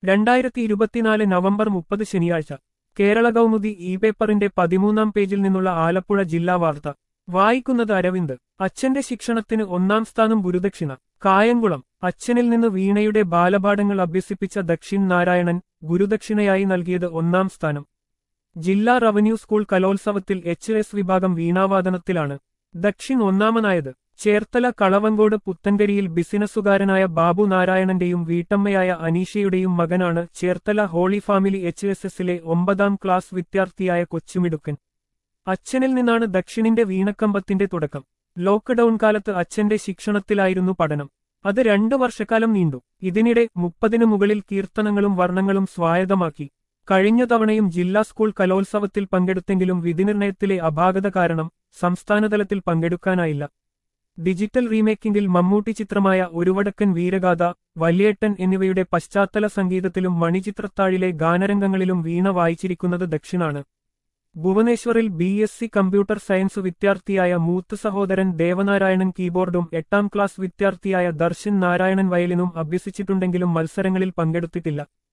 2024 November 30 ശനിയാഴ്ച Kerala Kaumudi E പേപ്പറിന്റെ 13-ാം പേജിൽ നിന്നുള്ള ആലപ്പുഴ ജില്ലാ വാർത്ത വായിക്കുന്നത് അരവിന്ദ്. അച്ഛന്റെ ശിക്ഷണത്തിന് 1-ാം സ്ഥാനം ഗുരുദക്ഷിണ. കായംകുളം. അച്ഛനിൽ നിന്ന് വീണയുടെ ബാലപാഠങ്ങൾ അഭ്യസിപ്പിച്ച ദക്ഷിൺ നാരായണൻ ഗുരുദക്ഷിണയായി നൽകിയത് 1-ാം സ്ഥാനം. ജില്ലാ റവന്യൂ സ്കൂൾ കലോത്സവത്തിൽ HS വിഭാഗം വീണാവാദനത്തിലാണ് ദക്ഷിൺ 1-ാമനായത്. ചേർത്തല കളവങ്കോട് പുത്തൻകരിയിൽ ബിസിനസ്സുകാരനായ ബാബു നാരായണന്റെയും വീട്ടമ്മയായ അനീഷയുടെയും മകനാണ് ചേർത്തല ഹോളി ഫാമിലി HSSലെ 9-ാം ക്ലാസ് വിദ്യാർത്ഥിയായ കൊച്ചുമിടുക്കൻ. അച്ഛനിൽ നിന്നാണ് ദക്ഷിണിന്റെ വീണക്കമ്പത്തിന്റെ തുടക്കം. ലോക്ക്ഡൌൺ കാലത്ത് അച്ഛന്റെ ശിക്ഷണത്തിലായിരുന്നു പഠനം. അത് 2 വർഷക്കാലം നീണ്ടു. ഇതിനിടെ 30-ന് മുകളിൽ കീർത്തനങ്ങളും വർണ്ണങ്ങളും സ്വായത്തമാക്കി. കഴിഞ്ഞ തവണയും ജില്ലാ സ്കൂൾ കലോത്സവത്തിൽ പങ്കെടുത്തെങ്കിലും വിധിനിർണയത്തിലെ അപാകത കാരണം സംസ്ഥാനതലത്തിൽ പങ്കെടുക്കാനായില്ല. ഡിജിറ്റൽ റീമേക്കിംഗിൽ മമ്മൂട്ടി ചിത്രമായ ഒരു വടക്കൻ വീരഗാഥ, വല്യേട്ടൻ എന്നിവയുടെ പശ്ചാത്തല സംഗീതത്തിലും മണിച്ചിത്രത്താഴിലെ ഗാനരംഗങ്ങളിലും വീണ വായിച്ചിരിക്കുന്നത് ദക്ഷിണാണ്. ഭുവനേശ്വറിൽ BSc കമ്പ്യൂട്ടർ സയൻസ് വിദ്യാർത്ഥിയായ മൂത്ത സഹോദരൻ ദേവനാരായണൻ കീബോർഡും 8-ാം ക്ലാസ് വിദ്യാർത്ഥിയായ ദർശൻ നാരായണൻ വയലിനും അഭ്യസിച്ചിട്ടുണ്ടെങ്കിലും മത്സരങ്ങളിൽ പങ്കെടുത്തിട്ടില്ല.